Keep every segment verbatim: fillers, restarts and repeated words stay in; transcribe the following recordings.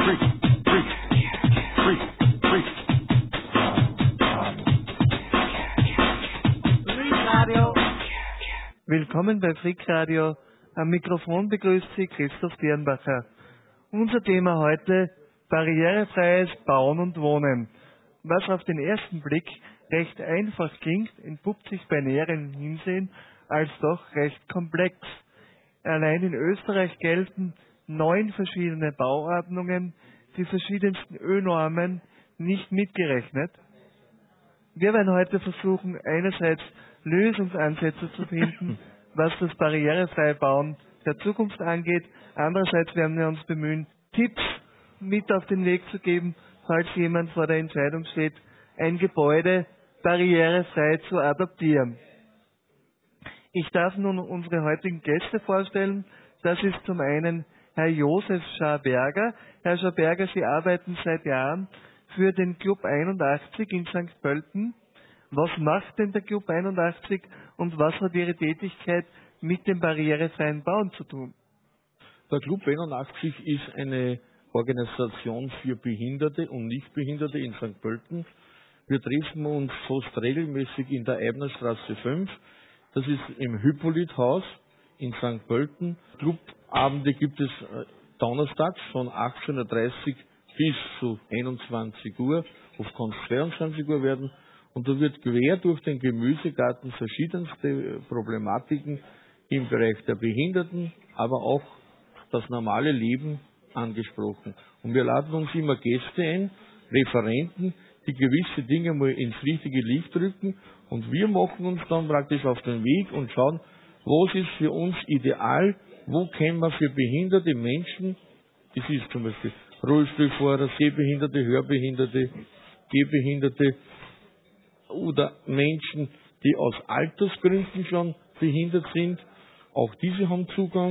Willkommen bei Freak Radio. Am Mikrofon begrüßt Sie Christoph Birnbacher. Unser Thema heute: barrierefreies Bauen und Wohnen. Was auf den ersten Blick recht einfach klingt, entpuppt sich bei näherem Hinsehen als doch recht komplex. Allein in Österreich gelten neun verschiedene Bauordnungen, die verschiedensten Ö-Normen nicht mitgerechnet. Wir werden heute versuchen, einerseits Lösungsansätze zu finden, was das barrierefreie Bauen der Zukunft angeht. Andererseits werden wir uns bemühen, Tipps mit auf den Weg zu geben, falls jemand vor der Entscheidung steht, ein Gebäude barrierefrei zu adaptieren. Ich darf nun unsere heutigen Gäste vorstellen. Das ist zum einen Herr Josef Schaberger. Herr Schaberger, Sie arbeiten seit Jahren für den Club einundachtzig in Sankt Pölten. Was macht denn der Club einundachtzig und was hat Ihre Tätigkeit mit dem barrierefreien Bauen zu tun? Der Club einundachtzig ist eine Organisation für Behinderte und Nichtbehinderte in Sankt Pölten. Wir treffen uns fast regelmäßig in der Eibnerstraße fünf. Das ist im Hippolythaus in Sankt Pölten. Clubabende gibt es donnerstags von achtzehn Uhr dreißig bis zu einundzwanzig Uhr. Oft kann es zweiundzwanzig Uhr werden. Und da wird quer durch den Gemüsegarten verschiedenste Problematiken im Bereich der Behinderten, aber auch das normale Leben angesprochen. Und wir laden uns immer Gäste ein, Referenten, die gewisse Dinge mal ins richtige Licht rücken. Und wir machen uns dann praktisch auf den Weg und schauen, was ist für uns ideal, wo können wir für behinderte Menschen, das ist zum Beispiel Rollstuhlfahrer, Sehbehinderte, Hörbehinderte, Gehbehinderte, oder Menschen, die aus Altersgründen schon behindert sind. Auch diese haben Zugang.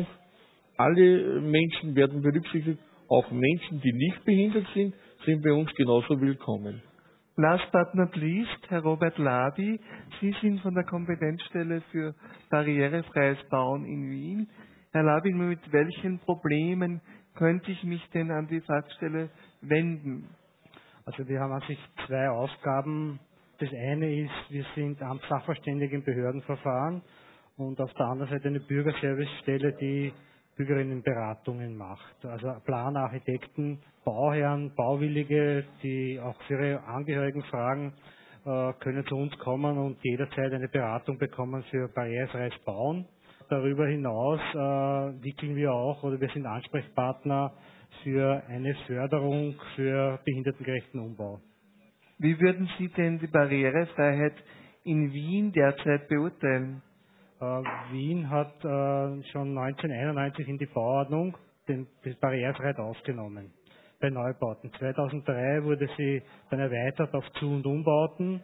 Alle Menschen werden berücksichtigt. Auch Menschen, die nicht behindert sind, sind bei uns genauso willkommen. Last but not least, Herr Robert Labi. Sie sind von der Kompetenzstelle für barrierefreies Bauen in Wien. Herr Labi, mit welchen Problemen könnte ich mich denn an die Fachstelle wenden? Also wir haben an sich zwei Aufgaben. Das eine ist, wir sind Amtssachverständige im Behördenverfahren und auf der anderen Seite eine Bürgerservicestelle, die Bürgerinnenberatungen macht. Also Planer, Architekten, Bauherren, Bauwillige, die auch für ihre Angehörigen fragen, äh, können zu uns kommen und jederzeit eine Beratung bekommen für barrierefreies Bauen. Darüber hinaus äh, wickeln wir auch oder wir sind Ansprechpartner für eine Förderung für behindertengerechten Umbau. Wie würden Sie denn die Barrierefreiheit in Wien derzeit beurteilen? Äh, Wien hat äh, schon neunzehnhunderteinundneunzig in die Bauordnung den, die Barrierefreiheit aufgenommen bei Neubauten. zweitausenddrei wurde sie dann erweitert auf Zu- und Umbauten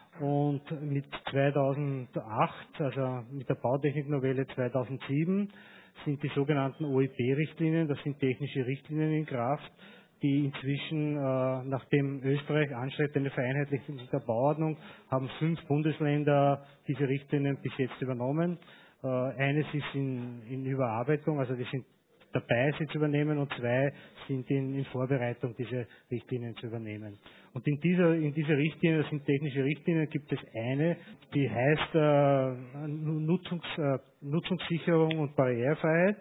und mit zweitausendacht, also mit der Bautechniknovelle zweitausendsieben, sind die sogenannten O I B-Richtlinien, das sind technische Richtlinien in Kraft, die inzwischen, äh, nachdem Österreich anstrebt, eine Vereinheitlichung der Bauordnung, haben fünf Bundesländer diese Richtlinien bis jetzt übernommen. Äh, eines ist in, in Überarbeitung, also die sind dabei, sie zu übernehmen, und zwei sind in, in Vorbereitung, diese Richtlinien zu übernehmen. Und in dieser, in dieser Richtlinie, das sind technische Richtlinien, gibt es eine, die heißt äh, Nutzungs, äh, Nutzungssicherung und Barrierefreiheit.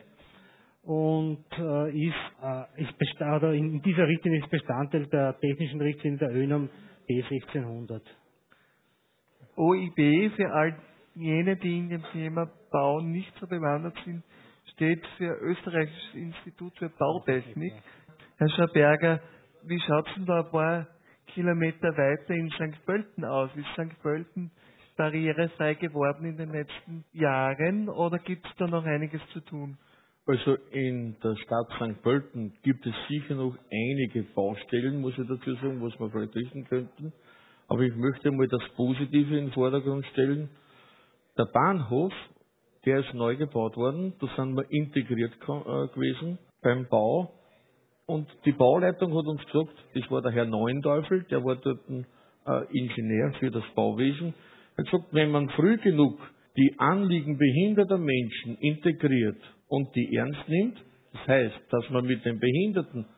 Und äh, ist, äh, ist Bestand, oder in dieser Richtlinie ist Bestandteil der technischen Richtlinie der ÖNOM B sechzehnhundert. O I B, für all jene, die in dem Thema Bauen nicht so bewandert sind, steht für Österreichisches Institut für Bautechnik. Herr Schaberger, wie schaut es denn da ein paar Kilometer weiter in Sankt Pölten aus? Ist Sankt Pölten barrierefrei geworden in den letzten Jahren oder gibt es da noch einiges zu tun? Also in der Stadt Sankt Pölten gibt es sicher noch einige Baustellen, muss ich dazu sagen, was wir vielleicht richten könnten. Aber ich möchte mal das Positive in den Vordergrund stellen. Der Bahnhof, der ist neu gebaut worden, da sind wir integriert gewesen beim Bau. Und die Bauleitung hat uns gesagt, das war der Herr Neuenteufel, der war dort ein äh, Ingenieur für das Bauwesen. Er hat gesagt, wenn man früh genug die Anliegen behinderter Menschen integriert und die ernst nimmt, das heißt, dass man mit den Behinderten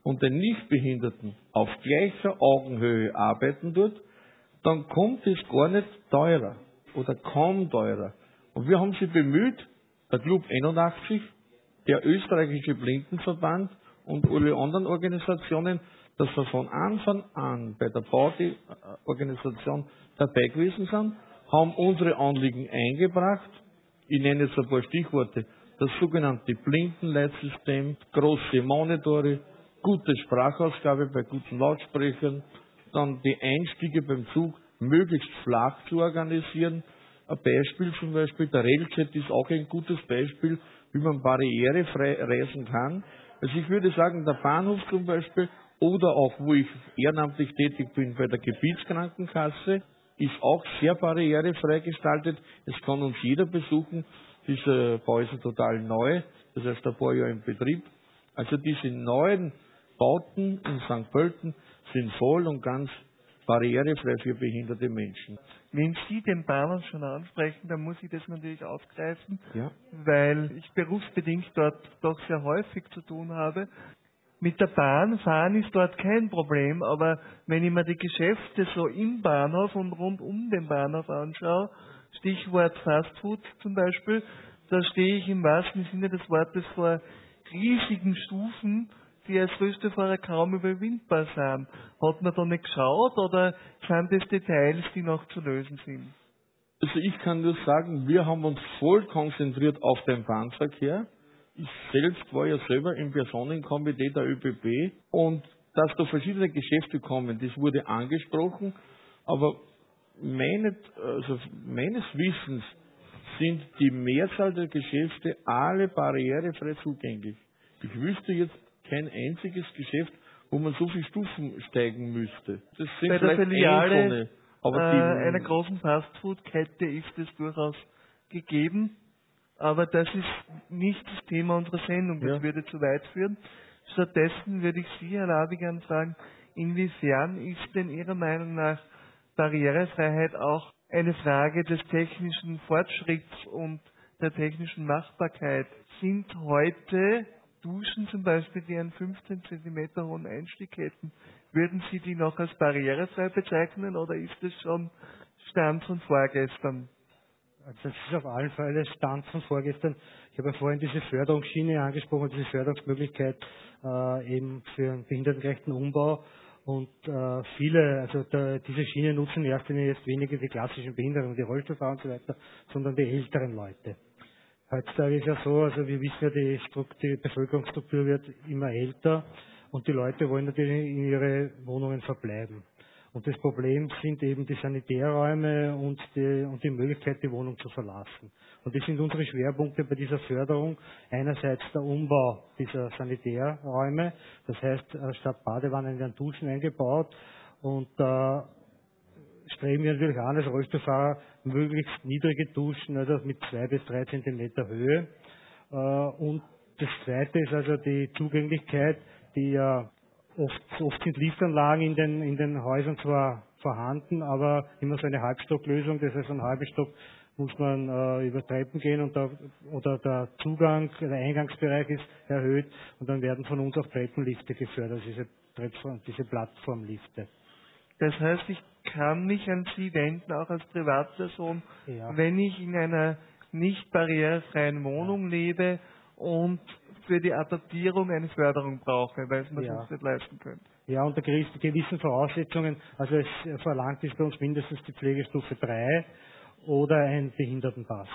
und den Nichtbehinderten auf gleicher Augenhöhe arbeiten tut, dann kommt es gar nicht teurer oder kaum teurer. Und wir haben sie bemüht, der Club einundachtzig, der österreichische Blindenverband und alle anderen Organisationen, dass wir von Anfang an bei der Bauorganisation dabei gewesen sind, haben unsere Anliegen eingebracht. Ich nenne jetzt ein paar Stichworte. Das sogenannte Blindenleitsystem, große Monitore, gute Sprachausgabe bei guten Lautsprechern, dann die Einstiege beim Zug möglichst flach zu organisieren. Ein Beispiel zum Beispiel, der Railjet ist auch ein gutes Beispiel, wie man barrierefrei reisen kann. Also ich würde sagen, der Bahnhof zum Beispiel oder auch, wo ich ehrenamtlich tätig bin, bei der Gebietskrankenkasse, ist auch sehr barrierefrei gestaltet. Es kann uns jeder besuchen. Dieser Bau ist total neu, das heißt ein paar Jahre im Betrieb. Also diese neuen Bauten in Sankt Pölten sind voll und ganz barrierefrei für behinderte Menschen. Wenn Sie den Bahnhof schon ansprechen, dann muss ich das natürlich aufgreifen, Ja. weil ich berufsbedingt dort doch sehr häufig zu tun habe. Mit der Bahn fahren ist dort kein Problem, aber wenn ich mir die Geschäfte so im Bahnhof und rund um den Bahnhof anschaue, Stichwort Fastfood zum Beispiel, da stehe ich im wahrsten Sinne des Wortes vor riesigen Stufen, die als Röstefahrer kaum überwindbar sind. Hat man da nicht geschaut oder sind das Details, die noch zu lösen sind? Also ich kann nur sagen, wir haben uns voll konzentriert auf den Bahnverkehr. Ich selbst war ja selber im Personenkomitee der ÖBB und dass da verschiedene Geschäfte kommen, das wurde angesprochen, aber meine, also meines Wissens sind die Mehrzahl der Geschäfte alle barrierefrei zugänglich. Ich wüsste jetzt kein einziges Geschäft, wo man so viele Stufen steigen müsste. Das sind Bei der vielleicht Filiale einzelne, aber äh, die, einer großen Fastfood-Kette ist es durchaus gegeben. Aber das ist nicht das Thema unserer Sendung, das Ja. würde zu weit führen. Stattdessen würde ich Sie, Herr Labigan, fragen, inwiefern ist denn Ihrer Meinung nach Barrierefreiheit auch eine Frage des technischen Fortschritts und der technischen Machbarkeit? Sind heute Duschen zum Beispiel, die einen fünfzehn Zentimeter hohen Einstieg hätten, würden Sie die noch als barrierefrei bezeichnen oder ist es schon Stand von vorgestern? Also das ist auf alle Fälle Stand von vorgestern. Ich habe ja vorhin diese Förderungsschiene angesprochen, diese Förderungsmöglichkeit äh, eben für einen behindertengerechten Umbau. Und äh, viele, also der, diese Schiene nutzen in erster Linie jetzt weniger die klassischen Behinderten, die Rollstuhlfahrer und so weiter, sondern die älteren Leute. Heutzutage ist ja so, also wir wissen ja, die, Strukt- die Bevölkerungsstruktur wird immer älter und die Leute wollen natürlich in ihre Wohnungen verbleiben. Und das Problem sind eben die Sanitärräume und die, und die Möglichkeit, die Wohnung zu verlassen. Und das sind unsere Schwerpunkte bei dieser Förderung. Einerseits der Umbau dieser Sanitärräume, das heißt, statt Badewannen werden Duschen eingebaut und da äh, streben wir natürlich an, als Rollstuhlfahrer möglichst niedrige Duschen, also mit zwei bis drei Zentimeter Höhe. Äh, und das Zweite ist also die Zugänglichkeit, die ja Oft, oft sind Liftanlagen in den, in den Häusern zwar vorhanden, aber immer so eine Halbstocklösung. Das heißt, einen halben Stock muss man äh, über Treppen gehen und da, oder der Zugang, der Eingangsbereich ist erhöht und dann werden von uns auch Treppenlifte gefördert, also diese, Treppen, diese Plattformlifte. Das heißt, ich kann mich an Sie wenden, auch als Privatperson, Ja. wenn ich in einer nicht barrierefreien Wohnung lebe und für die Adaptierung eine Förderung brauche, weil es mir Ja. sonst nicht leisten könnte. Ja, unter gewissen Voraussetzungen, also es verlangt ist bei uns mindestens die Pflegestufe drei oder ein Behindertenpass.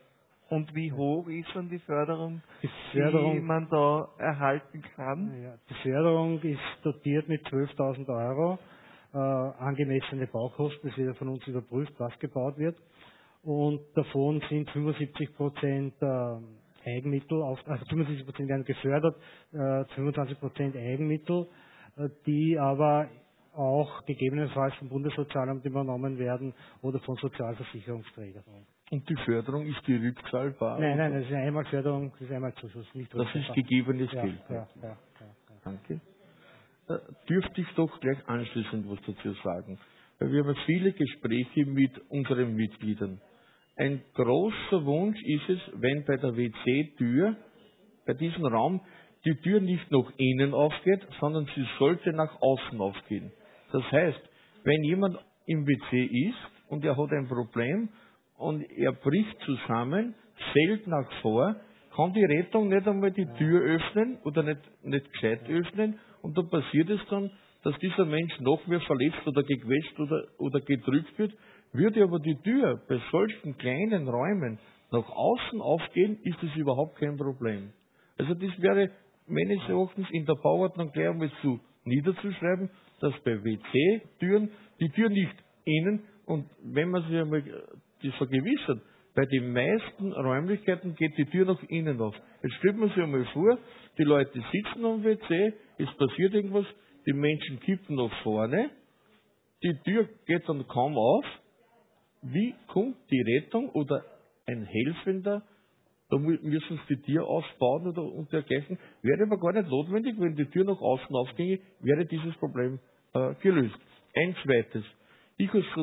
Und wie hoch ist dann die Förderung, Die die Förderung, man da erhalten kann? ja, die Förderung ist dotiert mit zwölftausend Euro, äh, angemessene Baukosten, das wird ja von uns überprüft, was gebaut wird. Und davon sind fünfundsiebzig Prozent äh, Eigenmittel, auf, also fünfundsiebzig Prozent werden gefördert, äh, fünfundzwanzig Prozent Eigenmittel, äh, die aber auch gegebenenfalls vom Bundessozialamt übernommen werden oder von Sozialversicherungsträgern. und die Förderung, ist die rückzahlbar? Nein, oder? nein, das ist eine Einmalförderung, das ist Einmalzuschuss, nicht Das rückzahlbar. ist gegebenes ja, Geld. ja, ja, ja, ja. Danke. Äh, dürfte ich doch gleich anschließend was dazu sagen. Weil wir haben viele Gespräche mit unseren Mitgliedern. Ein großer Wunsch ist es, wenn bei der W C-Tür, bei diesem Raum, die Tür nicht nach innen aufgeht, sondern sie sollte nach außen aufgehen. Das heißt, wenn jemand im W C ist und er hat ein Problem und er bricht zusammen, fällt nach vor, kann die Rettung nicht einmal die Tür öffnen oder nicht, nicht gescheit öffnen und da passiert es dann, dass dieser Mensch noch mehr verletzt oder gequetscht oder, oder gedrückt wird. Würde aber die Tür bei solchen kleinen Räumen nach außen aufgehen, ist es überhaupt kein Problem. Also das wäre meines Erachtens in der Bauordnung gleich einmal zu niederzuschreiben, dass bei W C-Türen die Tür nicht innen und wenn man sich einmal das vergewissert, bei den meisten Räumlichkeiten geht die Tür nach innen auf. Jetzt stellt man sich einmal vor, die Leute sitzen am W C, es passiert irgendwas, die Menschen kippen nach vorne, die Tür geht dann kaum auf. Wie kommt die Rettung oder ein Helfender, da müssen sie die Tür ausbauen oder und dergleichen, wäre aber gar nicht notwendig, wenn die Tür nach außen aufginge, wäre dieses Problem äh, gelöst. Ein zweites. Ich als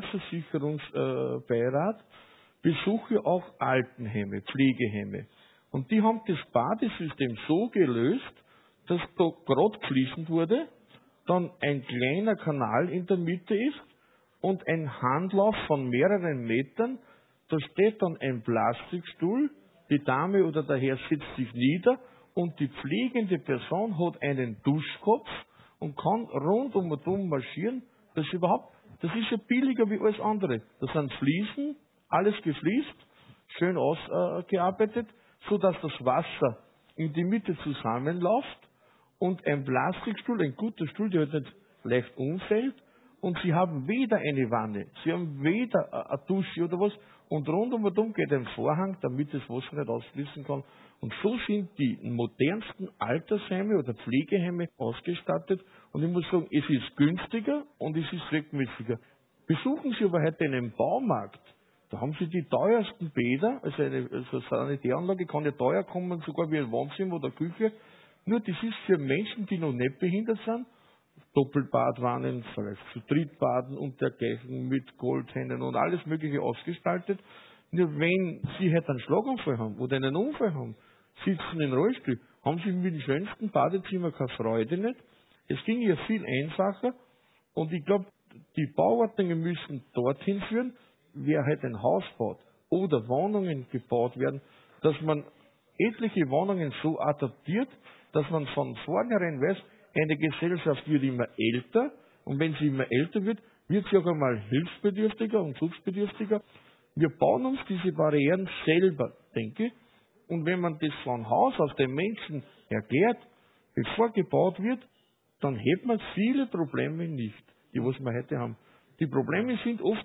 Sozialversicherungsbeirat äh, besuche auch Altenheime, Pflegeheime. Und die haben das Badesystem so gelöst, dass da gerade gefliesen wurde, dann ein kleiner Kanal in der Mitte ist und ein Handlauf von mehreren Metern. Da steht dann ein Plastikstuhl, die Dame oder der Herr sitzt sich nieder und die pflegende Person hat einen Duschkopf und kann rund um und um marschieren. Das ist überhaupt, das ist ja billiger wie alles andere. Das sind Fliesen, alles gefliest, schön ausgearbeitet, so dass das Wasser in die Mitte zusammenläuft und ein Plastikstuhl, ein guter Stuhl, der halt nicht leicht umfällt und Sie haben weder eine Wanne, Sie haben weder eine Dusche oder was und rundum und um geht ein Vorhang, damit das Wasser nicht ausfließen kann. Und so sind die modernsten Altersheime oder Pflegeheime ausgestattet und ich muss sagen, es ist günstiger und es ist zweckmäßiger. Besuchen Sie aber heute einen Baumarkt, da haben Sie die teuersten Bäder, also eine, also eine Sanitäranlage kann ja teuer kommen, sogar wie ein Wohnzimmer oder Küche. Nur das ist für Menschen, die noch nicht behindert sind, Doppelbadwannen, vielleicht zu Drittbaden und dergleichen mit Goldhennen und alles Mögliche ausgestaltet. Nur wenn Sie halt einen Schlaganfall haben oder einen Unfall haben, sitzen in Rollstuhl, haben Sie mit dem schönsten Badezimmer keine Freude nicht. Es ging ja viel einfacher und ich glaube, die Bauordnungen müssen dorthin führen, wer halt ein Haus baut oder Wohnungen gebaut werden, dass man etliche Wohnungen so adaptiert, dass man von vornherein weiß, eine Gesellschaft wird immer älter und wenn sie immer älter wird, wird sie auch einmal hilfsbedürftiger und schutzbedürftiger. Wir bauen uns diese Barrieren selber, denke ich, und wenn man das von Haus aus den Menschen erklärt, bevor gebaut wird, dann hat man viele Probleme nicht, die was wir heute haben. Die Probleme sind oft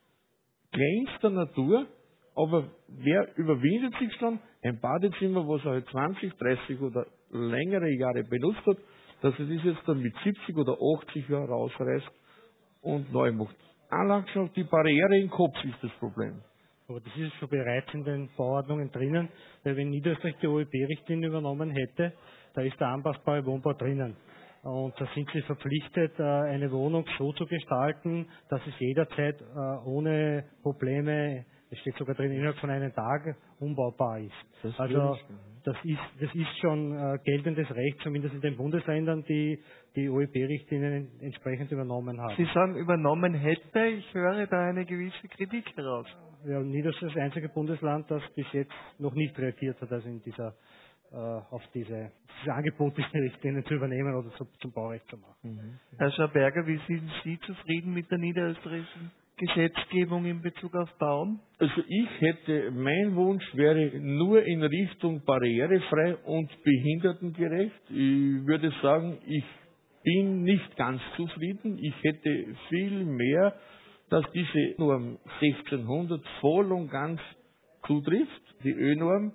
kleinster Natur, aber wer überwindet sich dann, ein Badezimmer, was er halt zwanzig, dreißig oder längere Jahre benutzt hat, dass er das jetzt dann mit siebzig oder achtzig Jahren rausreißt und neu macht. Allein schon die Barriere im Kopf ist das Problem. Aber das ist schon bereits in den Bauordnungen drinnen, weil wenn Niederösterreich die O E B-Richtlinie übernommen hätte, da ist der anpassbare Wohnbau drinnen. Und da sind Sie verpflichtet, eine Wohnung so zu gestalten, dass es jederzeit ohne Probleme, es steht sogar drin, innerhalb von einem Tag umbaubar ist. Das also das ist, das ist schon geltendes Recht, zumindest in den Bundesländern, die die O E B-Richtlinien entsprechend übernommen haben. Sie sagen, übernommen hätte, ich höre da eine gewisse Kritik heraus. Ja, Niederösterreich ist das einzige Bundesland, das bis jetzt noch nicht reagiert hat, also in dieser auf diese, dieses Angebot, diese Richtlinien zu übernehmen oder zu, zum Baurecht zu machen. Mhm. Herr Schaberger, wie sind Sie zufrieden mit der niederösterreichischen Gesetzgebung in Bezug auf Bauen? Also ich hätte, mein Wunsch wäre nur in Richtung barrierefrei und behindertengerecht. Ich würde sagen, ich bin nicht ganz zufrieden. Ich hätte viel mehr, dass diese Norm sechzehnhundert voll und ganz zutrifft, die Ö-Norm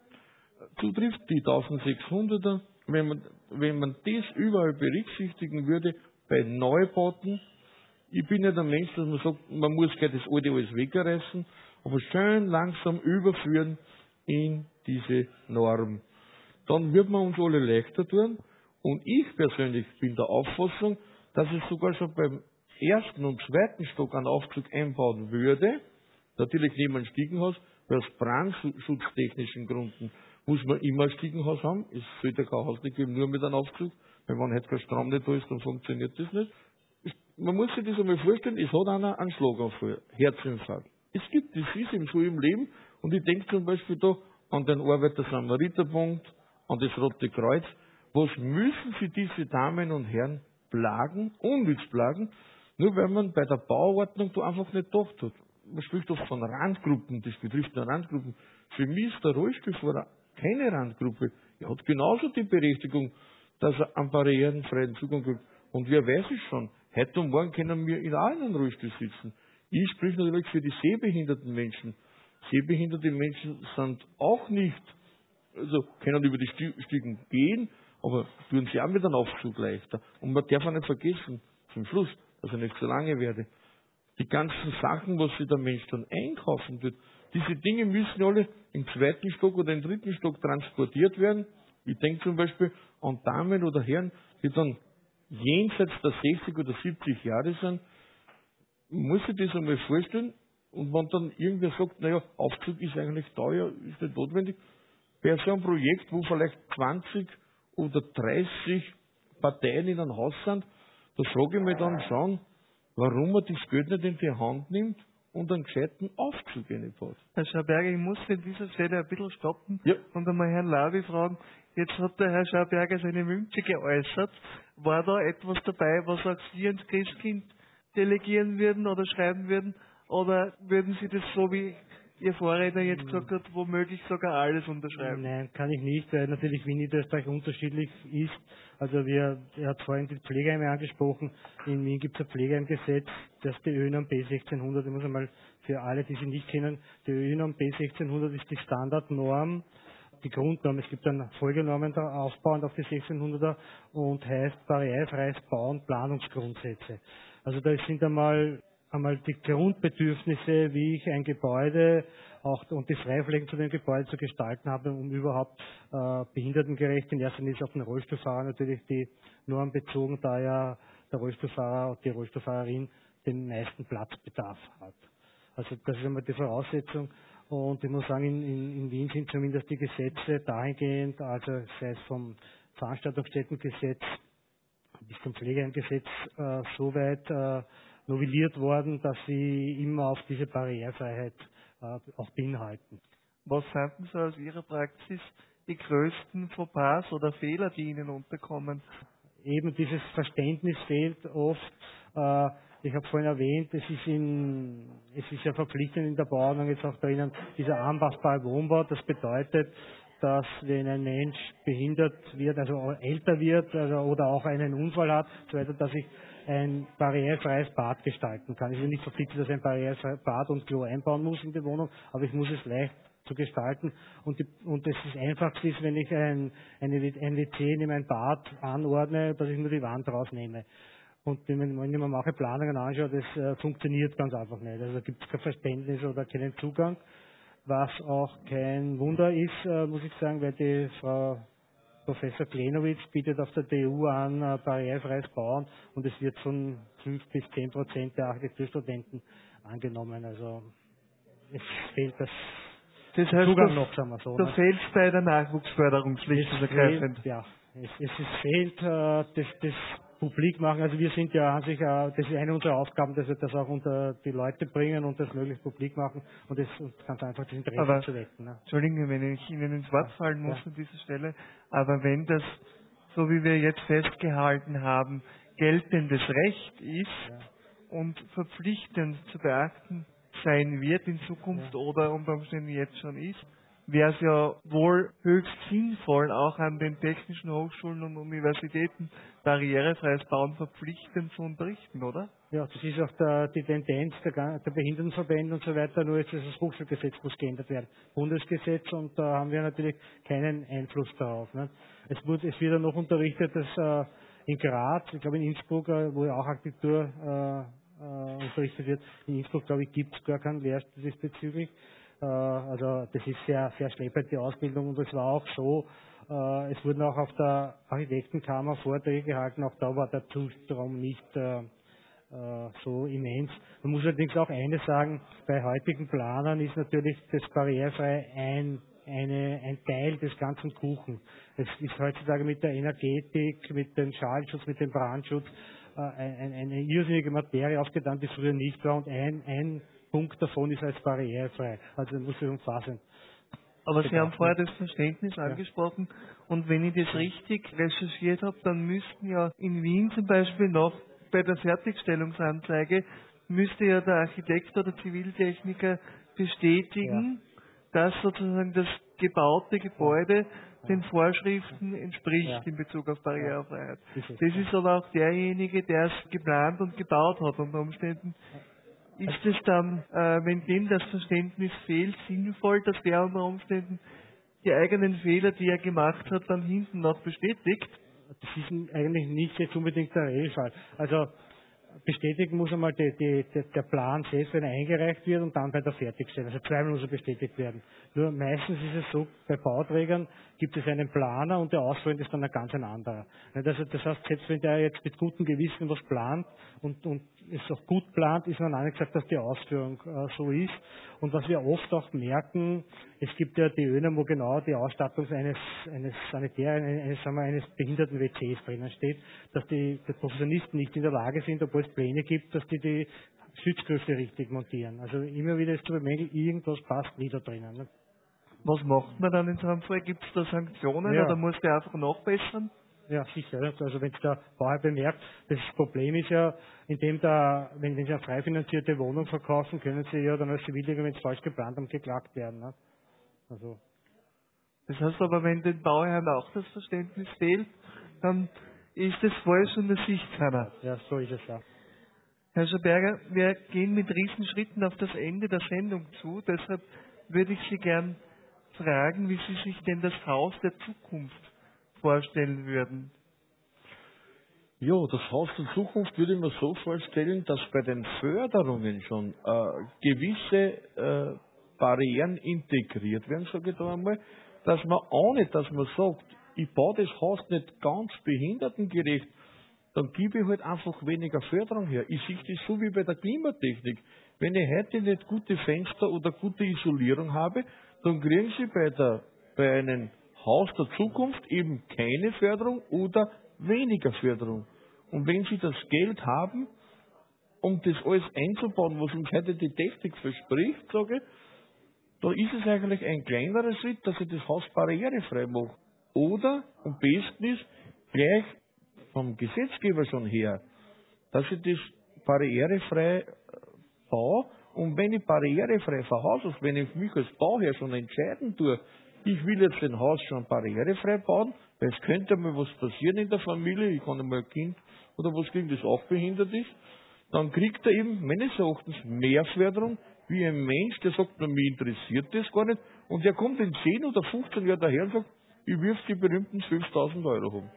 zutrifft, die eintausendsechshunderter, wenn man, wenn man das überall berücksichtigen würde, bei Neubauten, ich bin ja der Mensch, dass man sagt, man muss gleich das alte alles wegreißen, aber schön langsam überführen in diese Norm. Dann wird man uns alle leichter tun und ich persönlich bin der Auffassung, dass es sogar schon beim ersten und zweiten Stock einen Aufzug einbauen würde, natürlich neben einem Stiegenhaus, aus brandschutztechnischen Gründen. Muss man immer ein Stiegenhaus haben? Es sollte kein Haus nicht geben, nur mit einem Aufzug. Weil wenn heute kein Strom nicht da ist, dann funktioniert das nicht. Man muss sich das einmal vorstellen, es hat einer einen Schlaganfall, Herzinfarkt. Es gibt das, ist eben so im Leben. Und ich denke zum Beispiel da an den Arbeiter-Samariter-Bund, an das Rote Kreuz. Was müssen sich diese Damen und Herren plagen, unnütz plagen, nur weil man bei der Bauordnung da einfach nicht gedacht hat. Man spricht oft von Randgruppen, das betrifft nur Randgruppen. Für mich ist der Rollstuhlfahrer keine Randgruppe. Er hat genauso die Berechtigung, dass er einen barrierenfreien Zugang hat. Und wer weiß es schon, heute und morgen können wir in allen Rollstuhl sitzen. Ich spreche natürlich für die sehbehinderten Menschen. Sehbehinderte Menschen sind auch nicht, also können über die Stiegen gehen, aber tun sie auch mit einem Aufzug leichter. Und man darf auch nicht vergessen, zum Schluss, dass er nicht so lange werde. Die ganzen Sachen, was sich der Mensch dann einkaufen wird, diese Dinge müssen alle im zweiten Stock oder im dritten Stock transportiert werden. Ich denke zum Beispiel an Damen oder Herren, die dann jenseits der sechzig oder siebzig Jahre sind. Man muss sich das einmal vorstellen. Und wenn dann irgendwer sagt, naja, Aufzug ist eigentlich teuer, ist nicht notwendig, bei so einem Projekt, wo vielleicht zwanzig oder dreißig Parteien in einem Haus sind, da frage ich mich dann schon, warum man das Geld nicht in die Hand nimmt und einen gescheiten Aufzug reinbaut. Herr Schauberger, ich muss an dieser Stelle ein bisschen stoppen Ja. und einmal Herrn Lavi fragen. Jetzt hat der Herr Schauberger seine Wünsche geäußert. War da etwas dabei, was auch Sie ins Christkind delegieren würden oder schreiben würden? Oder würden Sie das so wie Ihr Vorredner jetzt gesagt hat, womöglich sogar alles unterschreiben? Nein, kann ich nicht, weil natürlich Wien Niederösterreich unterschiedlich ist. Also wir, er hat vorhin die Pflegeheime angesprochen. In Wien gibt es ein Pflegeheimgesetz, das die ÖNORM B sechzehnhundert, ich muss einmal für alle, die sie nicht kennen, die ÖNORM B sechzehnhundert ist die Standardnorm, die Grundnorm. Es gibt dann Folgenormen da aufbauend auf die sechzehnhunderter und heißt barrierefreies Bauen, Planungsgrundsätze. Also da sind einmal einmal die Grundbedürfnisse, wie ich ein Gebäude auch und die Freiflächen zu dem Gebäude zu gestalten habe, um überhaupt äh, behindertengerecht, in erster Linie auf den Rollstuhlfahrer natürlich die Norm bezogen, da ja der Rollstuhlfahrer und die Rollstuhlfahrerin den meisten Platzbedarf hat. Also das ist einmal die Voraussetzung. Und ich muss sagen, in, in, in Wien sind zumindest die Gesetze dahingehend, also sei es vom Veranstaltungsstättengesetz bis zum Pflegeheimgesetz, äh, soweit äh, novelliert worden, dass sie immer auf diese Barrierefreiheit äh, auch beinhalten. Was sind denn so aus Ihrer Praxis die größten Fauxpas oder Fehler, die Ihnen unterkommen? Eben dieses Verständnis fehlt oft. Äh, ich habe vorhin erwähnt, es ist, in, es ist ja verpflichtend in der Bauordnung jetzt auch drinnen, dieser anpassbare Wohnbau. Das bedeutet, dass wenn ein Mensch behindert wird, also älter wird also, oder auch einen Unfall hat, so weiter, dass ich ein barrierefreies Bad gestalten kann. Ich bin nicht verpflichtet, dass ich ein barrierefreies Bad und Klo einbauen muss in die Wohnung, aber ich muss es leicht zu gestalten. Und, die, und das ist einfachste ist, wenn ich ein, eine, ein W C in mein Bad anordne, dass ich nur die Wand rausnehme. Und wenn man mir manche Planungen anschaut, das äh, funktioniert ganz einfach nicht. Also da gibt es kein Verständnis oder keinen Zugang, was auch kein Wunder ist, äh, muss ich sagen, weil die Frau Professor Klenowitz bietet auf der T U an äh, barrierefreies Bauen und es wird von fünf bis zehn Prozent der Architekturstudenten angenommen. Also es fehlt das, Das heißt, Zugang das, noch, sagen wir so. da Ne? fehlt bei der Nachwuchsförderung schlicht und ergreifend. Fehlt, ja, es, es, es fehlt äh, das, das publik machen. Also wir sind ja an sich, äh, das ist eine unserer Aufgaben, dass wir das auch unter die Leute bringen und das möglichst publik machen und das und ganz einfach das Interesse Aber, zu wecken. Ne? Entschuldigen, wenn ich Ihnen ins Wort fallen muss Ja. an dieser Stelle, aber wenn das, so wie wir jetzt festgehalten haben, geltendes Recht ist Ja. und verpflichtend zu beachten sein wird in Zukunft Ja. oder unter Umständen jetzt schon ist, wäre es ja wohl höchst sinnvoll, auch an den technischen Hochschulen und Universitäten barrierefreies Bauen verpflichtend zu unterrichten, oder? Ja, das ist auch der, die Tendenz der, der Behindertenverbände und so weiter, nur jetzt ist das Hochschulgesetz muss geändert werden. Bundesgesetz und da haben wir natürlich keinen Einfluss darauf. Ne? Es, wird, es wird ja noch unterrichtet, dass äh, in Graz, ich glaube in Innsbruck, äh, wo ja auch Architektur äh, äh, unterrichtet wird, in Innsbruck glaube ich gibt es gar keinen Lehrstuhl diesbezüglich. Äh, also das ist sehr, sehr schleppend die Ausbildung und es war auch so, äh, es wurden auch auf der Architektenkammer Vorträge gehalten, auch da war der Zustrom nicht äh, so immens. Man muss allerdings auch eines sagen, bei heutigen Planern ist natürlich das barrierefrei ein eine, ein Teil des ganzen Kuchen. Es ist heutzutage mit der Energetik, mit dem Schallschutz, mit dem Brandschutz äh, ein, eine irrsinnige Materie aufgetan, die früher nicht war, und ein, ein Punkt davon ist als barrierefrei. Also muss ich umfassend. Aber Sie haben vorher das Verständnis Ja. angesprochen, und wenn ich das richtig recherchiert habe, dann müssten ja in Wien zum Beispiel noch bei der Fertigstellungsanzeige müsste ja der Architekt oder Ziviltechniker bestätigen, ja, dass sozusagen das gebaute Gebäude ja. den Vorschriften entspricht ja. in Bezug auf Barrierefreiheit. Ja. Das ist aber auch derjenige, der es geplant und gebaut hat unter Umständen. Ist es dann, äh, wenn dem das Verständnis fehlt, sinnvoll, dass der unter Umständen die eigenen Fehler, die er gemacht hat, dann hinten noch bestätigt? Das ist eigentlich nicht jetzt unbedingt der Regelfall. Also bestätigen muss einmal die, die, die, der Plan selbst, wenn er eingereicht wird, und dann bei der Fertigstellung. Also zweimal muss er bestätigt werden. Nur meistens ist es so, bei Bauträgern gibt es einen Planer und der Ausführung ist dann ein ganz ein anderer. Also das heißt, selbst wenn der jetzt mit gutem Gewissen was plant und, und es auch gut plant, ist noch nicht gesagt, dass die Ausführung äh, so ist. Und was wir oft auch merken, es gibt ja die Önen, wo genau die Ausstattung eines, eines Sanitären, eines, sagen wir, eines behinderten W Cs drinnen steht, dass die, die Professionisten nicht in der Lage sind, obwohl es Pläne gibt, dass die die Stützgröße richtig montieren. Also immer wieder ist zu bemängeln, irgendwas passt nie da drinnen. Ne? Was macht man dann in so einem Fall? Gibt es da Sanktionen Ja. oder muss der einfach nachbessern? Ja, sicher. Also wenn es der Bauer bemerkt, das Problem ist ja, indem da, wenn, wenn Sie eine frei finanzierte Wohnung verkaufen, können Sie ja dann als Zivildiener, wenn es falsch geplant haben, geklagt werden. Ne? Also. Das heißt aber, wenn den Bauherren auch das Verständnis fehlt, dann ist das falsch und das sieht keiner. Ja, so ist es ja. Herr Schaberger, wir gehen mit Riesenschritten auf das Ende der Sendung zu, deshalb würde ich Sie gern fragen, wie Sie sich denn das Haus der Zukunft vorstellen würden. Ja, das Haus der Zukunft würde ich mir so vorstellen, dass bei den Förderungen schon äh, gewisse äh, Barrieren integriert werden, sage ich da einmal, dass man ohne, dass man sagt, ich baue das Haus nicht ganz behindertengerecht, dann gebe ich halt einfach weniger Förderung her. Ich sehe das so wie bei der Klimatechnik. Wenn ich heute nicht gute Fenster oder gute Isolierung habe, dann kriegen Sie bei, der, bei einem Haus der Zukunft eben keine Förderung oder weniger Förderung. Und wenn Sie das Geld haben, um das alles einzubauen, was uns heute die Technik verspricht, sage ich, dann ist es eigentlich ein kleinerer Schritt, dass ich das Haus barrierefrei mache. Oder, am besten ist, gleich vom Gesetzgeber schon her, dass ich das barrierefrei baue. Und wenn ich barrierefrei von Haus aus, wenn ich mich als Bauherr schon entscheiden tue, ich will jetzt ein Haus schon barrierefrei bauen, weil es könnte mal was passieren in der Familie, ich kann einmal ein Kind oder was kriegen, das auch behindert ist, dann kriegt er eben meines Erachtens mehr Förderung, wie ein Mensch, der sagt, na, mich interessiert das gar nicht, und der kommt in zehn oder fünfzehn Jahren daher und sagt, ich wirf die berühmten zwölftausend Euro um.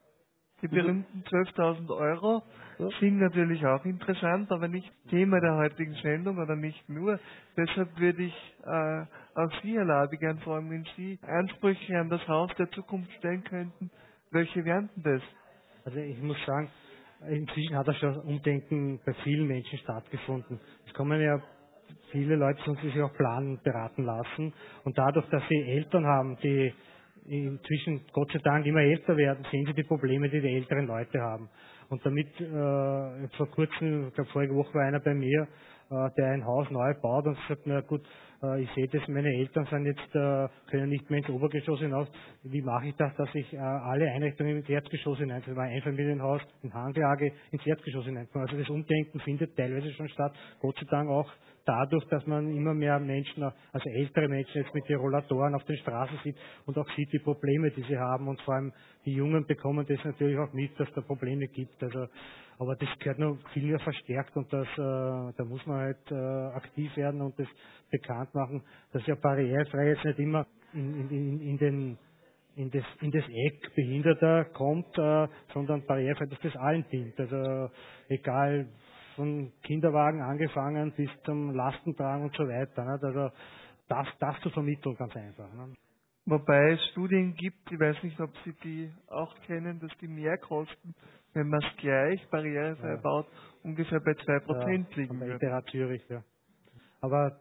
Die berühmten zwölftausend Euro sind natürlich auch interessant, aber nicht Thema der heutigen Sendung oder nicht nur. Deshalb würde ich äh, auch Sie, Herr Labi, gern fragen, wenn Sie Ansprüche an das Haus der Zukunft stellen könnten, welche wären denn das? Also ich muss sagen, inzwischen hat das schon Umdenken bei vielen Menschen stattgefunden. Es kommen ja viele Leute, die sich auch planen, beraten lassen, und dadurch, dass sie Eltern haben, die inzwischen Gott sei Dank immer älter werden, sehen sie die Probleme, die die älteren Leute haben. Und damit, äh, vor kurzem, ich glaube vorige Woche war einer bei mir, äh, der ein Haus neu baut und sagt, na gut, äh, ich sehe das, meine Eltern sind jetzt, äh, können nicht mehr ins Obergeschoss hinaus. Wie mache ich das, dass ich äh, alle Einrichtungen ins Erdgeschoss hinein, das war ein Einfamilienhaus, in Hanglage, ins Erdgeschoss hineinkommen. Also das Umdenken findet teilweise schon statt, Gott sei Dank auch dadurch, dass man immer mehr Menschen, also ältere Menschen jetzt mit den Rollatoren auf den Straßen sieht und auch sieht die Probleme, die sie haben, und vor allem die Jungen bekommen das natürlich auch mit, dass es da Probleme gibt. Also, aber das gehört noch viel mehr verstärkt, und das, äh, da muss man halt äh, aktiv werden und das bekannt machen, dass ja barrierefrei jetzt nicht immer in, in, in den in das, in das Eck Behinderter kommt, äh, sondern barrierefrei, dass das allen dient. Also egal, von Kinderwagen angefangen bis zum Lastentragen und so weiter. Nicht? Also das, das zu vermitteln, ganz einfach. Nicht? Wobei es Studien gibt, ich weiß nicht, ob Sie die auch kennen, dass die Mehrkosten, wenn man es gleich barrierefrei Ja. baut, ungefähr bei zwei Prozent Ja, liegen bei würden. I T H Zürich, ja. Aber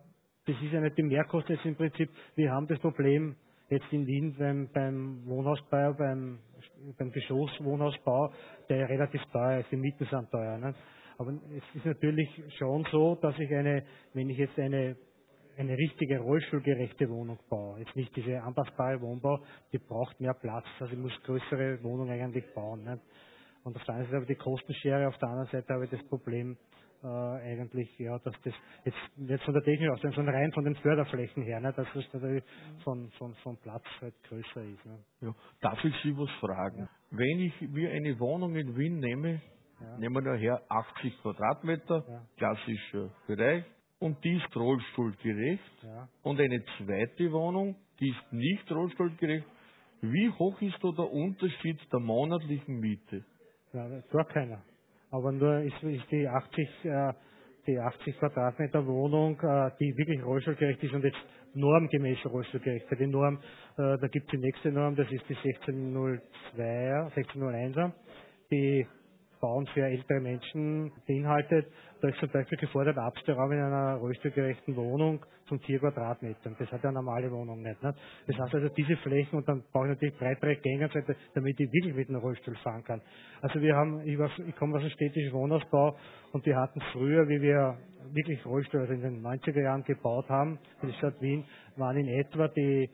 das ist ja nicht die Mehrkosten jetzt im Prinzip. Wir haben das Problem jetzt in Wien beim, beim Wohnhausbau, beim, beim Geschosswohnhausbau, der relativ teuer ist, die Mieten sind teuer. Ne? Aber es ist natürlich schon so, dass ich eine, wenn ich jetzt eine eine richtige rollstuhlgerechte Wohnung baue. Jetzt nicht diese anpassbare Wohnbau, die braucht mehr Platz. Also ich muss größere Wohnungen eigentlich bauen. Nicht? Und auf der einen Seite habe ich die Kostenschere, auf der anderen Seite habe ich das Problem äh, eigentlich, ja, dass das jetzt nicht von der Technik aus, sondern rein von den Förderflächen her, nicht? Dass das natürlich von, von, von Platz halt größer ist. Nicht? Ja. Darf ich Sie was fragen? Ja. Wenn ich mir eine Wohnung in Wien nehme, ja. nehmen wir daher achtzig Quadratmeter, ja. klassischer Bereich, und die ist rollstuhlgerecht. Ja. Und eine zweite Wohnung, die ist nicht rollstuhlgerecht. Wie hoch ist da der Unterschied der monatlichen Miete? Ja, gar keiner. Aber nur ist, ist die achtzig, äh, die achtzig Quadratmeter Wohnung, äh, die wirklich rollstuhlgerecht ist und jetzt normgemäß rollstuhlgerecht. Die Norm, äh, da gibt es die nächste Norm, das ist die sechzehn null zwei, sechzehn null eins, die Bauen für ältere Menschen beinhaltet. Da ist zum Beispiel gefordert, Abstellraum in einer rollstuhlgerechten Wohnung von vier Quadratmetern. Das hat ja eine normale Wohnung nicht. Ne? Das heißt also diese Flächen, und dann brauche ich natürlich breitere Gänge, damit ich wirklich mit einem Rollstuhl fahren kann. Also wir haben, ich, war, ich komme aus dem städtischen Wohnhausbau und wir hatten früher, wie wir wirklich Rollstuhl, also in den neunziger Jahren gebaut haben, in der Stadt Wien, waren in etwa die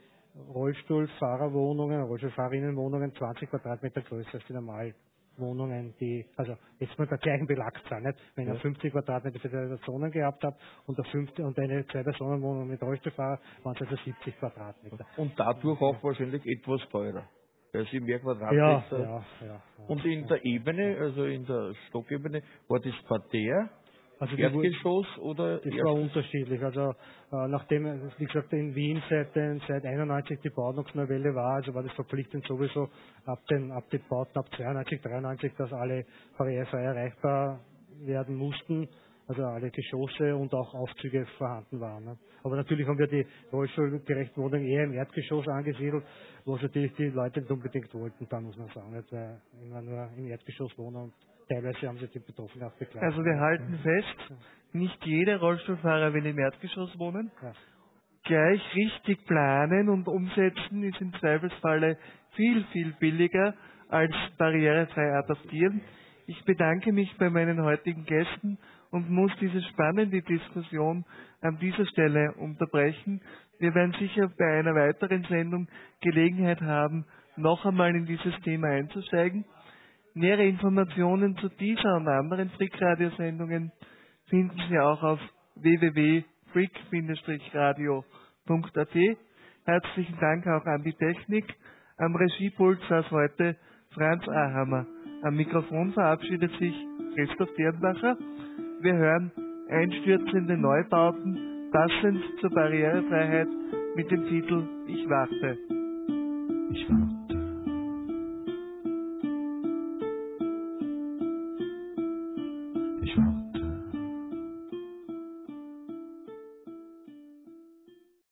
Rollstuhlfahrerwohnungen, Rollstuhlfahrerinnenwohnungen zwanzig Quadratmeter größer als die normalen Wohnungen, die, also jetzt mit der gleichen Belagszahl, nicht? Wenn ich ja. fünfzig Quadratmeter für zwei Personen gehabt habe und, der fünfte, und eine Zwei-Personen-Wohnung mit Rollstuhlfahrer, waren es also siebzig Quadratmeter. Und dadurch auch wahrscheinlich etwas teurer, weil sie mehr Quadratmeter. Ja, ja, ja, ja. Und in der Ebene, also in der Stockebene, war das Parterre? Also Erdgeschoss oder? Das war unterschiedlich. Also äh, nachdem, wie gesagt, in Wien seit, den, seit einundneunzig die Bauordnungsnovelle war, also war das verpflichtend sowieso ab den, ab den Bauten ab zweiundneunzig, dreiundneunzig, dass alle barrierefrei erreichbar werden mussten. Also alle Geschosse und auch Aufzüge vorhanden waren. Ne? Aber natürlich haben wir die rollstuhlgerechten Wohnungen eher im Erdgeschoss angesiedelt, was natürlich die Leute nicht unbedingt wollten, dann muss man sagen. Nicht? Weil immer nur im Erdgeschoss wohnen und teilweise haben sich die Betroffenen auch beklagt. Also wir halten fest, nicht jeder Rollstuhlfahrer will im Erdgeschoss wohnen. Ja. Gleich richtig planen und umsetzen ist im Zweifelsfalle viel, viel billiger als barrierefrei adaptieren. Ich bedanke mich bei meinen heutigen Gästen und muss diese spannende Diskussion an dieser Stelle unterbrechen. Wir werden sicher bei einer weiteren Sendung Gelegenheit haben, noch einmal in dieses Thema einzusteigen. Nähere Informationen zu dieser und anderen Freak-Radio-Sendungen finden Sie auch auf w w w punkt freak radio punkt a t. Herzlichen Dank auch an die Technik. Am Regiepult saß heute Franz Ahammer. Am Mikrofon verabschiedet sich Christoph Dirnbacher. Wir hören einstürzende Neubauten, passend zur Barrierefreiheit mit dem Titel Ich warte. Ich warte. Ich warte.